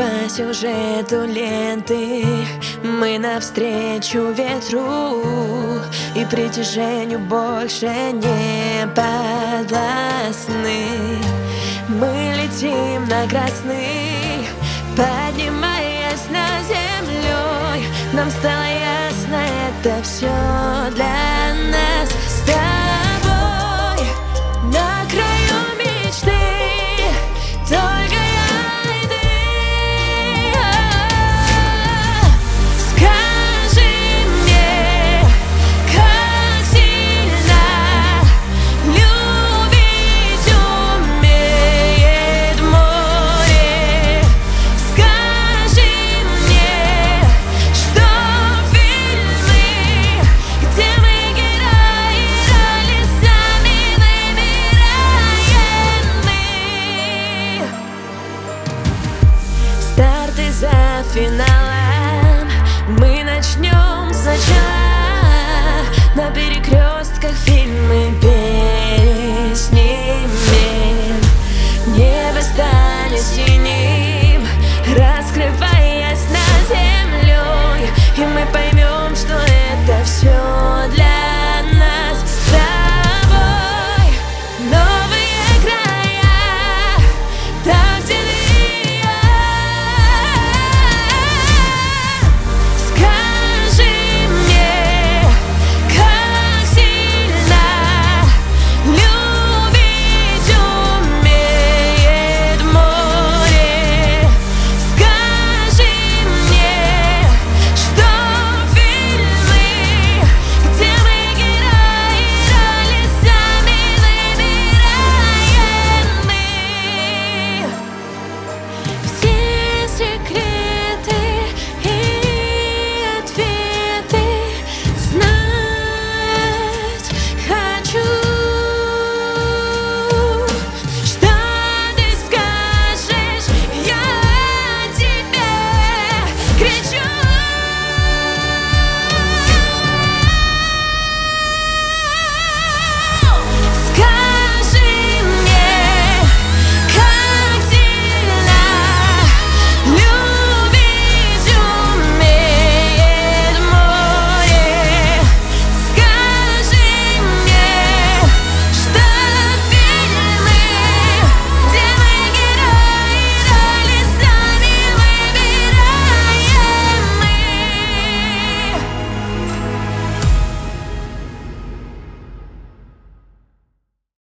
по сюжету ленты мы навстречу ветру и притяжению больше не подвластны. Мы летим на красный, поднимаясь над землей. Нам стало ясно, это все для нас с тобой. На краю мечты только я и ты. Скажи мне, как сильно любить умеет море. Скажи мне, что фильмы, где мы герои, роли сами выбираем мы. Старт и за финал.